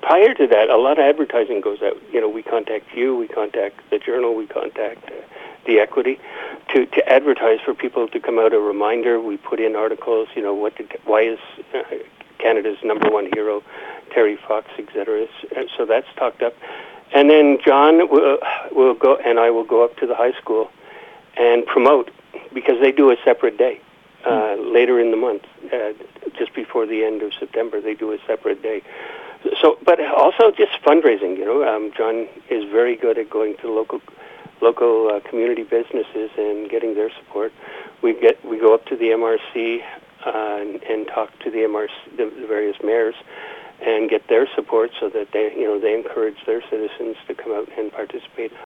prior to that, a lot of advertising goes out. We contact you, we contact the Journal, we contact the Equity to advertise for people to come out. A reminder, we put in articles, why is Canada's number one hero, Terry Fox, etc. So that's talked up. And then John will go, and I will go up to the high school and promote, because they do a separate day later in the month, just before the end of September. They do a separate day. So, but also just fundraising. John is very good at going to local community businesses and getting their support. We go up to the MRC and talk to the various mayors and get their support, so that they encourage their citizens to come out and participate.